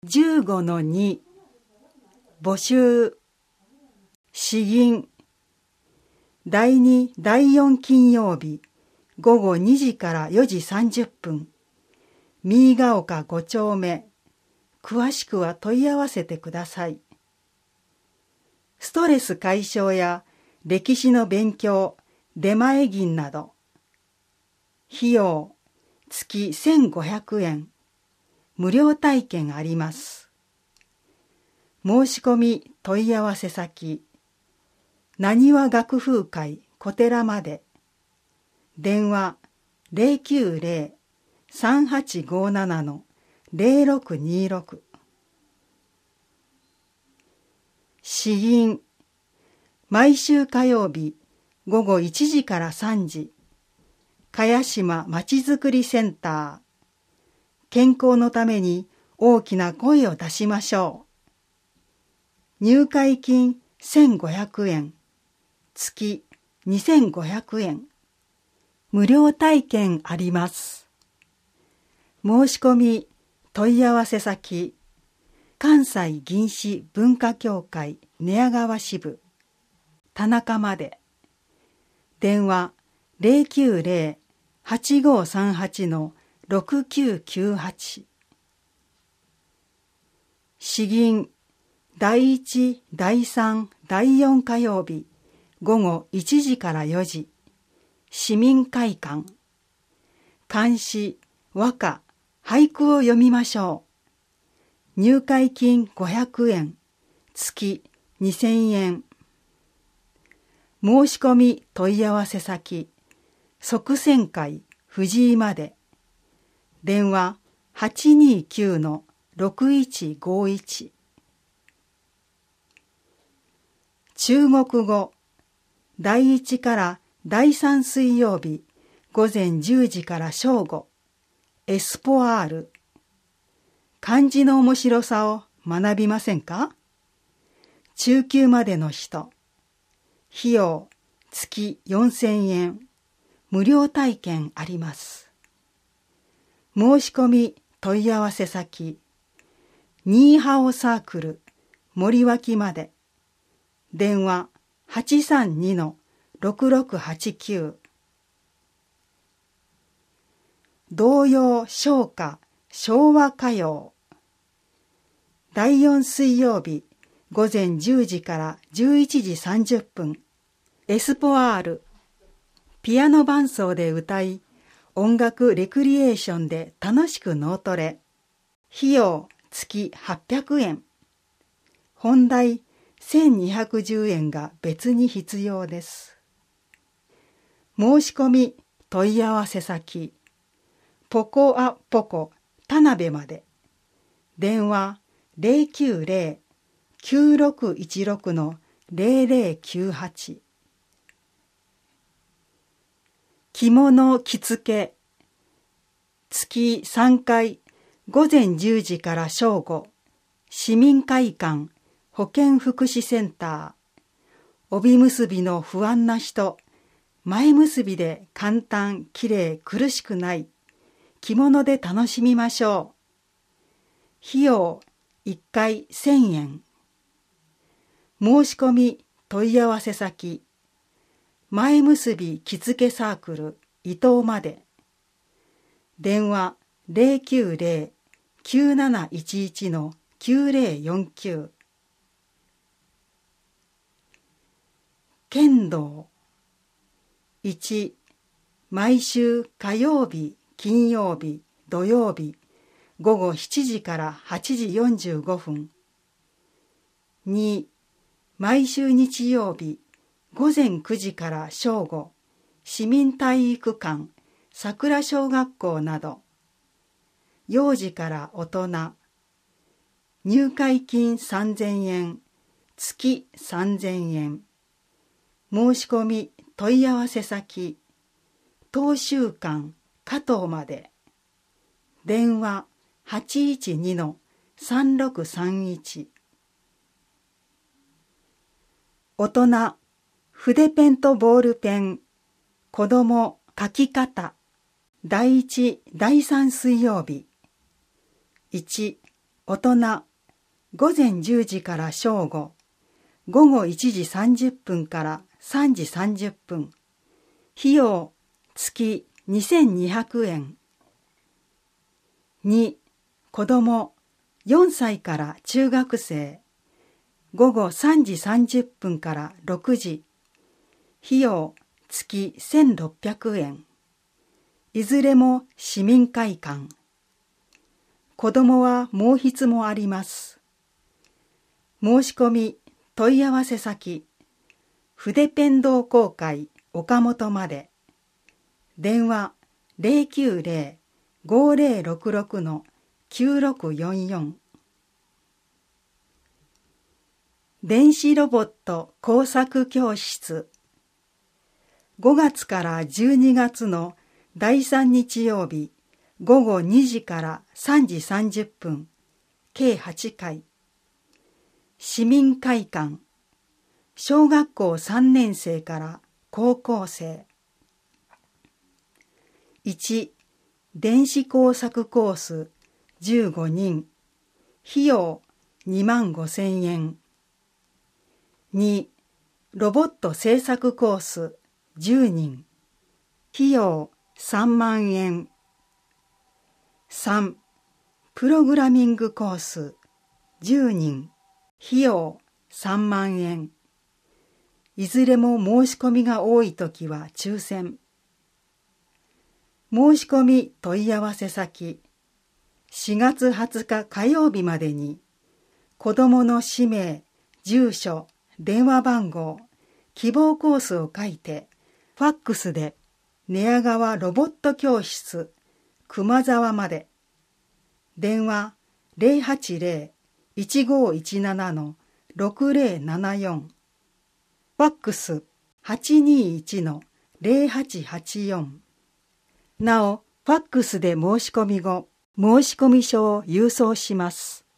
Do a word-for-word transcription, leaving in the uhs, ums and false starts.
じゅうごのに 募集。詩吟。だいに、だいよん金曜日ごごにじからよじさんじゅっぷん、三ヶ丘ご丁目。詳しくは問い合わせてください。ストレス解消や歴史の勉強、出前吟など。費用月せんごひゃくえん。無料体験あります。申し込み問い合わせ先、なにわ学風会小寺まで。電話 ゼロきゅうゼロ さんはちごなな ゼロろくにろく。詩吟。毎週火曜日ごごいちじからさんじ、茅島まちづくりセンター。健康のために大きな声を出しましょう。入会金せんごひゃくえん、月にせんごひゃくえん。無料体験あります。申し込み問い合わせ先、関西銀紙文化協会寝屋川支部田中まで。電話 ゼロきゅうゼロ はちごさんはち ろくきゅうきゅうはち。詩吟。だいいち、だいさん、だいよん火曜日ごごいちじからよじ、市民会館。漢詩、和歌、俳句を読みましょう。入会金ごひゃくえん、月にせんえん。申し込み問い合わせ先、即戦会藤井まで。電話 はちにきゅう ろくいちごいち。中国語。だいいちからだいさん水曜日ごぜんじゅうじから正午、エスポアール。漢字の面白さを学びませんか？中級までの人。費用月よんせんえん。無料体験あります。申し込み問い合わせ先、ニーハオサークル森脇まで。電話 はちさんに ろくろくはちきゅう。童謡唱歌昭和歌謡。だいよん水曜日ごぜんじゅうじからじゅういちじさんじゅっぷん、エスポアール。ピアノ伴奏で歌い、音楽レクリエーションで楽しく脳トレ。費用月はっぴゃくえん。本題せんにひゃくじゅうえんが別に必要です。申し込み問い合わせ先、ポコアポコ田辺まで。電話 ゼロきゅうゼロ きゅうろくいちろく ゼロゼロきゅうはち。着物着付け。月さんかいごぜんじゅうじから正午、市民会館保健福祉センター。帯結びの不安な人、前結びで簡単、きれい、苦しくない。着物で楽しみましょう。費用いっかいせんえん。申し込み問い合わせ先、前結び着付けサークル伊東まで。電話 ゼロきゅうゼロ きゅうなないちいち きゅうゼロよんきゅう。剣道。いち、毎週火曜日、金曜日、土曜日ごごしちじからはちじよんじゅうごふん。に、毎週日曜日ごぜんくじから正午、市民体育館桜小学校など。幼児から大人。入会金さんぜんえん、月さんぜんえん。申し込み問い合わせ先、東州館加藤まで。電話 はちいちに さんろくさんいち。大人、筆ペンとボールペン。子供、書き方。だいいち、だいさん水曜日。いち、 大人、午前じゅうじから正午、午後いちじさんじゅっぷんからさんじさんじゅっぷん。費用、月にせんにひゃくえん。に、子供、よんさいから中学生、午後さんじさんじゅっぷんからろくじ。費用、月せんろっぴゃくえん。いずれも市民会館。子供は毛筆もあります。申し込み、問い合わせ先、筆ペン同好会岡本まで。電話 ゼロきゅうゼロ ごゼロろくろく きゅうろくよんよん。電子ロボット工作教室。ごがつからじゅうにがつのだいさん日曜日、午後にじからさんじさんじゅっぷん、計はちかい。市民会館、小学校さんねん生から高校生。いち、電子工作コースじゅうごにん、費用にまんごせんえん。に、ロボット製作コースじゅうにん、費用さんまんえん。さん、プログラミングコースじゅうにん、費用さんまんえん。いずれも申し込みが多いときは抽選。申し込み問い合わせ先、しがつはつか火曜日までに、子どもの氏名、住所、電話番号、希望コースを書いて、ファックスで寝屋川ロボット教室、熊沢まで。電話 ゼロはちゼロ いちごいちなな ろくゼロななよん。ファックス はちにいち ゼロはちはちよん。なお、ファックスで申し込み後、申込書を郵送します。